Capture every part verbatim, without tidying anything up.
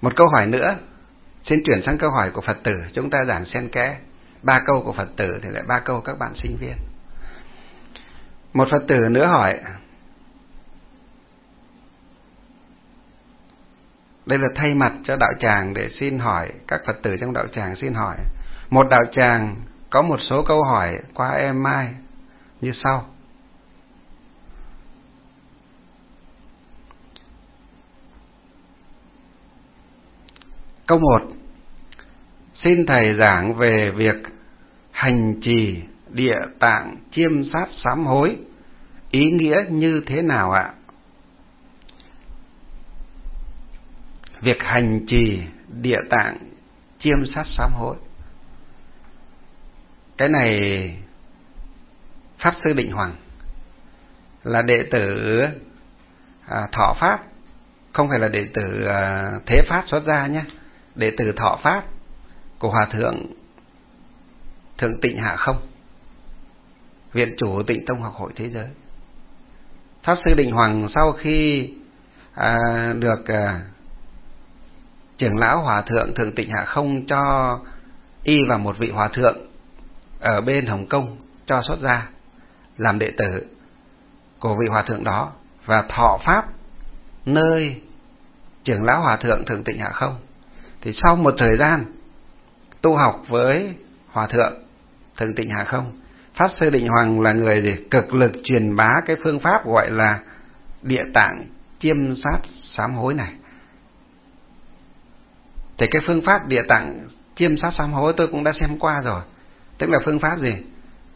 Một câu hỏi nữa, xin chuyển sang câu hỏi của Phật tử, chúng ta giảng xen kẽ ba câu của Phật tử thì lại ba câu các bạn sinh viên. Một Phật tử nữa hỏi, đây là thay mặt cho đạo tràng để xin hỏi, các Phật tử trong đạo tràng xin hỏi. Một đạo tràng có một số câu hỏi qua em mai như sau. Câu một, xin thầy giảng về việc hành trì địa tạng chiêm sát sám hối, ý nghĩa như thế nào ạ? Việc hành trì địa tạng chiêm sát sám hối, cái này Pháp Sư Định Hoàng là đệ tử à, Thọ Pháp, không phải là đệ tử à, Thế Pháp xuất gia nhé, đệ tử Thọ Pháp của Hòa Thượng Thượng Tịnh Hạ Không, Viện chủ Tịnh Tông Học Hội Thế Giới. Pháp Sư Định Hoàng sau khi à, được à, trưởng lão Hòa Thượng Thượng Tịnh Hạ Không cho y vào một vị hòa thượng ở bên Hồng Kông cho xuất gia làm đệ tử của vị hòa thượng đó và thọ pháp nơi trưởng lão Hòa Thượng Thượng Tịnh Hạ Không. Thì sau một thời gian tu học với Hòa Thượng Thượng Tịnh Hạ Không, Pháp Sư Định Hoàng là người để cực lực truyền bá cái phương pháp gọi là địa tạng chiêm sát sám hối này. Thì cái phương pháp địa tạng chiêm sát sám hối tôi cũng đã xem qua rồi. Tức là phương pháp gì?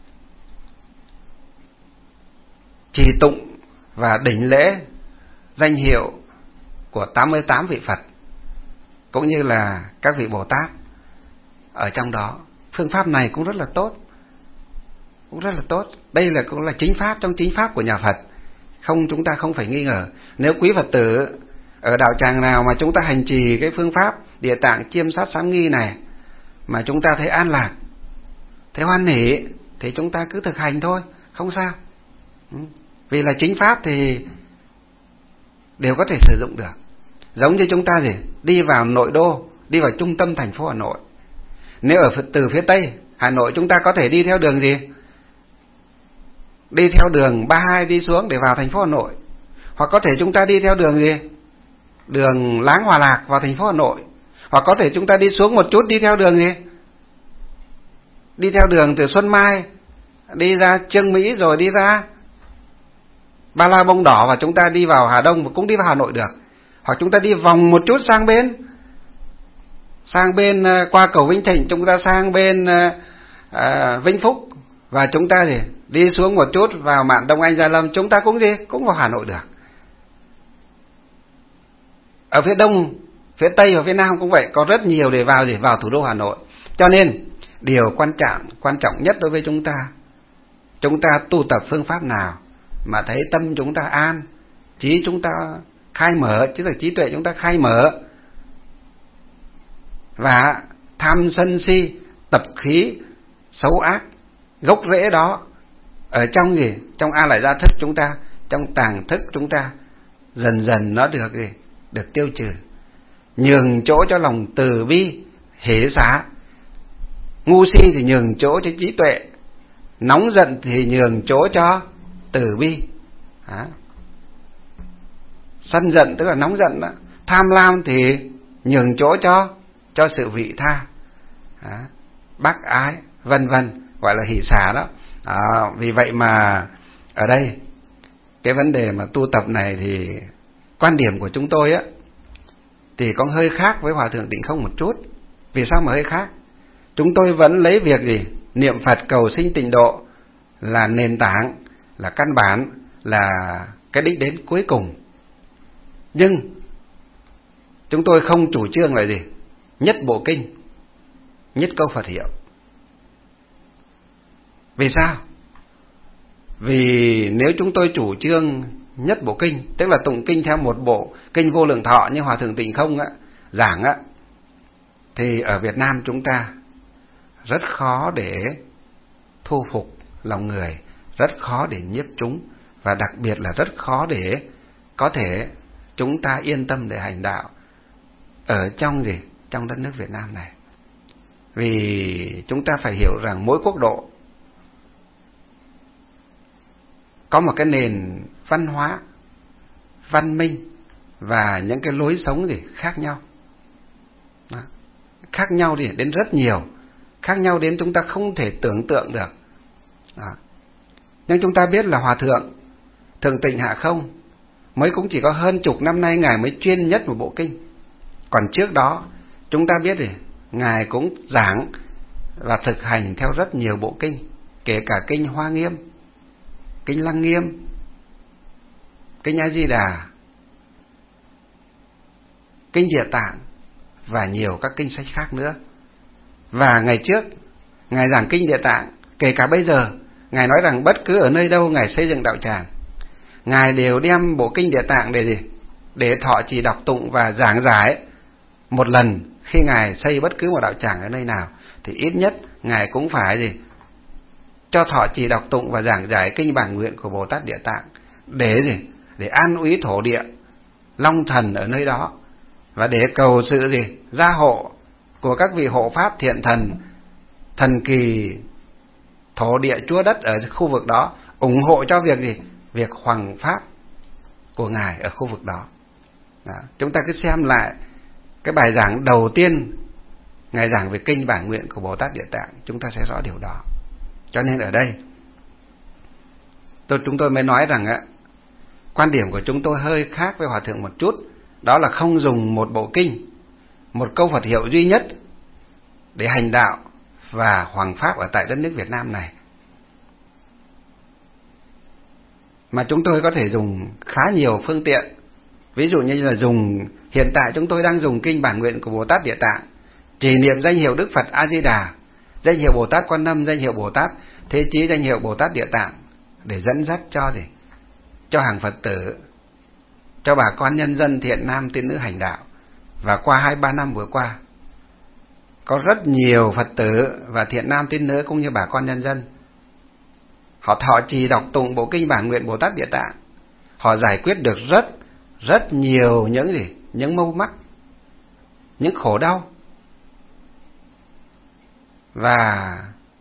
Trì tụng và đỉnh lễ danh hiệu của tám mươi tám vị Phật cũng như là các vị Bồ Tát ở trong đó. Phương pháp này cũng rất là tốt, cũng rất là tốt. Đây là cũng là chính pháp trong chính pháp của nhà Phật, không, chúng ta không phải nghi ngờ. Nếu quý Phật tử ở đạo tràng nào mà chúng ta hành trì cái phương pháp địa tạng chiêm sát sám nghi này mà chúng ta thấy an lạc, thấy hoan hỷ, thì chúng ta cứ thực hành thôi, không sao. Vì là chính pháp thì đều có thể sử dụng được. Giống như chúng ta gì? Đi vào nội đô, đi vào trung tâm thành phố Hà Nội. Nếu ở từ phía Tây Hà Nội chúng ta có thể đi theo đường gì? Đi theo đường ba mươi hai đi xuống để vào thành phố Hà Nội. Hoặc có thể chúng ta đi theo đường gì? Đường Láng Hòa Lạc vào thành phố Hà Nội. Hoặc có thể chúng ta đi xuống một chút đi theo đường gì? Đi theo đường từ Xuân Mai đi ra Trương Mỹ rồi đi ra Ba La Bông Đỏ và chúng ta đi vào Hà Đông và cũng đi vào Hà Nội được. Hoặc chúng ta đi vòng một chút sang bên, sang bên qua cầu Vĩnh Thịnh, chúng ta sang bên uh, Vĩnh Phúc và chúng ta gì đi xuống một chút vào mạn Đông Anh Gia Lâm, chúng ta cũng gì cũng vào Hà Nội được. Ở phía Đông, phía Tây và phía Nam cũng vậy, có rất nhiều để vào gì vào thủ đô Hà Nội. Cho nên điều quan trọng quan trọng nhất đối với chúng ta, chúng ta tu tập phương pháp nào mà thấy tâm chúng ta an, trí chúng ta khai mở, chứ là trí tuệ chúng ta khai mở, và tham sân si tập khí xấu ác gốc rễ đó ở trong gì trong a lại gia thức chúng ta, trong tàng thức chúng ta, dần dần nó được gì được tiêu trừ, nhường chỗ cho lòng từ bi hỷ xả. Ngu si thì nhường chỗ cho trí tuệ, nóng giận thì nhường chỗ cho từ bi. Đó. Sân giận tức là nóng giận đó. Tham lam thì nhường chỗ cho cho sự vị tha. Đó. Bác ái vân vân, gọi là hỷ xả đó. Đó. Vì vậy mà ở đây cái vấn đề mà tu tập này thì quan điểm của chúng tôi á thì có hơi khác với Hòa Thượng Tịnh Không một chút. Vì sao mà hơi khác? Chúng tôi vẫn lấy việc gì? Niệm Phật cầu sinh tịnh độ là nền tảng, là căn bản, là cái đích đến cuối cùng. Nhưng chúng tôi không chủ trương là gì? Nhất bộ kinh, nhất câu Phật hiệu. Vì sao? Vì nếu chúng tôi chủ trương nhất bộ kinh, tức là tụng kinh theo một bộ kinh Vô Lượng Thọ như Hòa Thượng Tịnh Không á, giảng á, thì ở Việt Nam chúng ta rất khó để thu phục lòng người, rất khó để nhiếp chúng, và đặc biệt là rất khó để có thể chúng ta yên tâm để hành đạo. ở trong gì? Trong đất nước Việt Nam này. Vì chúng ta phải hiểu rằng mỗi quốc độ có một cái nền văn hóa, văn minh và những cái lối sống gì khác nhau. Đó. Khác nhau thì đến rất nhiều, khác nhau đến chúng ta không thể tưởng tượng được. Đó. Nhưng chúng ta biết là Hòa Thượng Thượng Tịnh Hạ Không mới cũng chỉ có hơn chục năm nay Ngài mới chuyên nhất một bộ kinh. Còn trước đó chúng ta biết thì Ngài cũng giảng và thực hành theo rất nhiều bộ kinh, kể cả kinh Hoa Nghiêm, kinh Lăng Nghiêm, kinh A Di Đà, kinh Địa Tạng và nhiều các kinh sách khác nữa. Và ngày trước Ngài giảng kinh Địa Tạng, kể cả bây giờ Ngài nói rằng bất cứ ở nơi đâu Ngài xây dựng đạo tràng, Ngài đều đem bộ kinh Địa Tạng để gì? Để thọ trì đọc tụng và giảng giải một lần. Khi Ngài xây bất cứ một đạo tràng ở nơi nào thì ít nhất Ngài cũng phải gì? Cho thọ trì đọc tụng và giảng giải kinh bản nguyện của Bồ Tát Địa Tạng để gì? Để an úy thổ địa, long thần ở nơi đó, và để cầu sự gì? Gia hộ của các vị hộ pháp thiện thần, thần kỳ thổ địa chúa đất ở khu vực đó, ủng hộ cho việc gì? Việc hoằng pháp của Ngài ở khu vực đó. Đó. Chúng ta cứ xem lại cái bài giảng đầu tiên Ngài giảng về kinh bản nguyện của Bồ Tát Địa Tạng, chúng ta sẽ rõ điều đó. Cho nên ở đây tôi chúng tôi mới nói rằng á, quan điểm của chúng tôi hơi khác với Hòa Thượng một chút. Đó là không dùng một bộ kinh, một câu Phật hiệu duy nhất để hành đạo và hoằng pháp ở tại đất nước Việt Nam này, mà chúng tôi có thể dùng khá nhiều phương tiện. Ví dụ như là dùng, hiện tại chúng tôi đang dùng kinh bản nguyện của Bồ Tát Địa Tạng, trì niệm danh hiệu Đức Phật A Di Đà, danh hiệu Bồ Tát Quan Âm, danh hiệu Bồ Tát Thế Chí, danh hiệu Bồ Tát Địa Tạng, để dẫn dắt cho gì? Cho hàng Phật tử, cho bà con nhân dân thiện nam tín nữ hành đạo. Và qua hai ba năm vừa qua, có rất nhiều Phật tử và thiện nam tín nữ cũng như bà con nhân dân, họ thọ trì đọc tụng bộ kinh bản nguyện Bồ Tát Địa Tạng, họ giải quyết được rất rất nhiều những gì? Những mâu mắc, những khổ đau. Và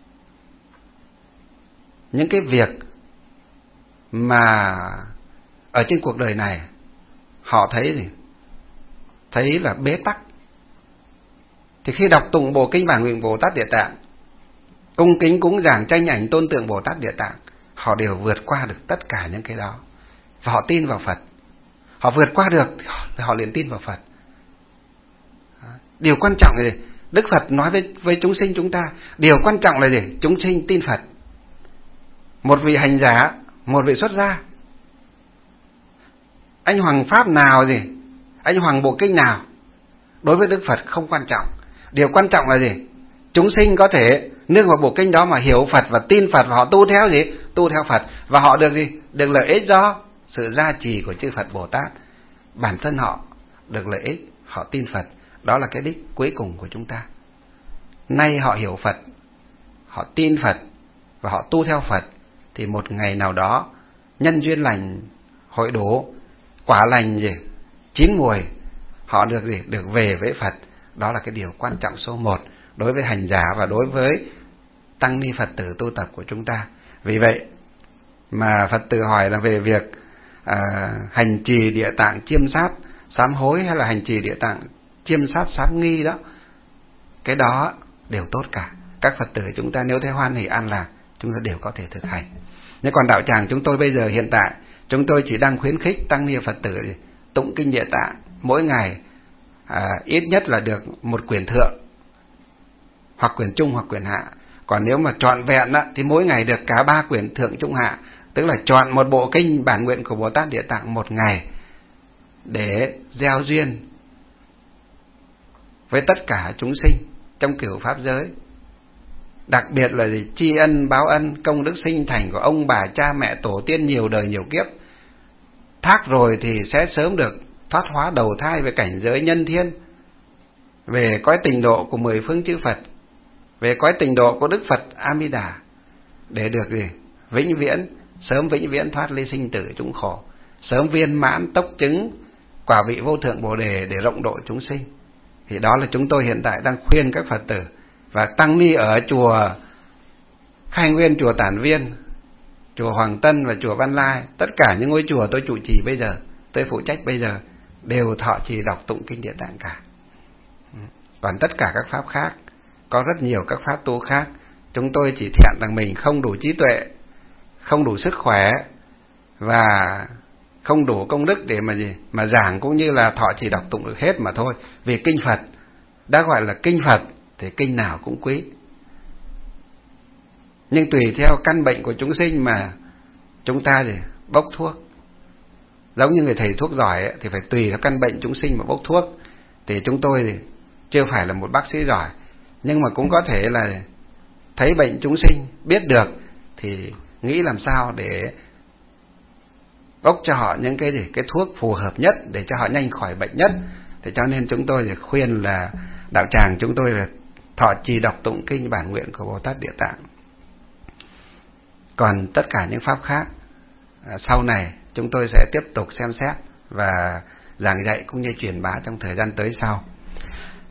những cái việc mà ở trên cuộc đời này họ thấy gì? Thấy là bế tắc. Thì khi đọc tụng bộ kinh bản nguyện Bồ Tát Địa Tạng, cung kính cúng dường tranh ảnh tôn tượng Bồ Tát Địa Tạng, họ đều vượt qua được tất cả những cái đó. Và họ tin vào Phật. Họ vượt qua được thì họ liền tin vào Phật. Điều quan trọng là gì? Đức Phật nói với, với chúng sinh chúng ta, điều quan trọng là gì? Chúng sinh tin Phật. Một vị hành giả, một vị xuất gia, anh hoằng pháp nào gì? Anh hoằng bộ kinh nào? Đối với Đức Phật không quan trọng. Điều quan trọng là gì? Chúng sinh có thể nương vào bộ kinh đó mà hiểu Phật và tin Phật, và họ tu theo gì? Tu theo Phật. Và họ được gì? Được lợi ích do sự gia trì của chư Phật Bồ Tát. Bản thân họ được lợi ích, họ tin Phật. Đó là cái đích cuối cùng của chúng ta. Nay họ hiểu Phật, họ tin Phật và họ tu theo Phật, thì một ngày nào đó nhân duyên lành hội đổ, quả lành gì? Chín mùi, họ được gì? Được về với Phật. Đó là cái điều quan trọng số một đối với hành giả và đối với tăng ni Phật tử tu tập của chúng ta. Vì vậy mà Phật tử hỏi là về việc à, hành trì Địa Tạng chiêm sát sám hối hay là hành trì Địa Tạng chiêm sát sám nghi đó, cái đó đều tốt cả. Các Phật tử chúng ta nếu thấy hoan hỷ an lạc, chúng ta đều có thể thực hành. Nhưng còn đạo tràng chúng tôi bây giờ hiện tại, chúng tôi chỉ đang khuyến khích tăng ni Phật tử tụng kinh Địa Tạng mỗi ngày à, ít nhất là được một quyển thượng, hoặc quyển trung hoặc quyển hạ. Còn nếu mà trọn vẹn á, thì mỗi ngày được cả ba quyển thượng trung hạ, tức là chọn một bộ kinh bản nguyện của Bồ Tát Địa Tạng một ngày để gieo duyên với tất cả chúng sinh trong cửu pháp giới. Đặc biệt là gì? Tri ân báo ân công đức sinh thành của ông bà cha mẹ tổ tiên nhiều đời nhiều kiếp. Thác rồi thì sẽ sớm được thoát hóa đầu thai về cảnh giới nhân thiên, về cõi tịnh độ của mười phương chư Phật, về cõi tịnh độ của Đức Phật A Di Đà, để được gì? Vĩnh viễn, sớm vĩnh viễn thoát ly sinh tử chúng khổ, sớm viên mãn tốc chứng quả vị vô thượng Bồ Đề để rộng độ chúng sinh. Thì đó là chúng tôi hiện tại đang khuyên các Phật tử và tăng ni ở chùa Khai Nguyên, chùa Tản Viên, chùa Hoàng Tân và chùa Văn Lai, tất cả những ngôi chùa tôi trụ trì bây giờ, tôi phụ trách bây giờ, đều thọ trì đọc tụng kinh Địa Tạng cả. Còn tất cả các pháp khác, có rất nhiều các pháp tu khác, chúng tôi chỉ thẹn rằng mình không đủ trí tuệ, không đủ sức khỏe và không đủ công đức để mà gì mà giảng cũng như là thọ trì đọc tụng được hết mà thôi. Vì kinh Phật đã gọi là kinh Phật thì kinh nào cũng quý. Nhưng tùy theo căn bệnh của chúng sinh mà chúng ta thì bốc thuốc. Giống như người thầy thuốc giỏi ấy, thì phải tùy theo căn bệnh chúng sinh mà bốc thuốc. Thì chúng tôi thì chưa phải là một bác sĩ giỏi, nhưng mà cũng có thể là thấy bệnh chúng sinh, biết được thì nghĩ làm sao để bốc cho họ những cái gì, cái thuốc phù hợp nhất để cho họ nhanh khỏi bệnh nhất. Thì cho nên chúng tôi thì khuyên là đạo tràng chúng tôi là thọ trì đọc tụng kinh bản nguyện của Bồ Tát Địa Tạng. Còn tất cả những pháp khác sau này chúng tôi sẽ tiếp tục xem xét và giảng dạy cũng như truyền bá trong thời gian tới sau.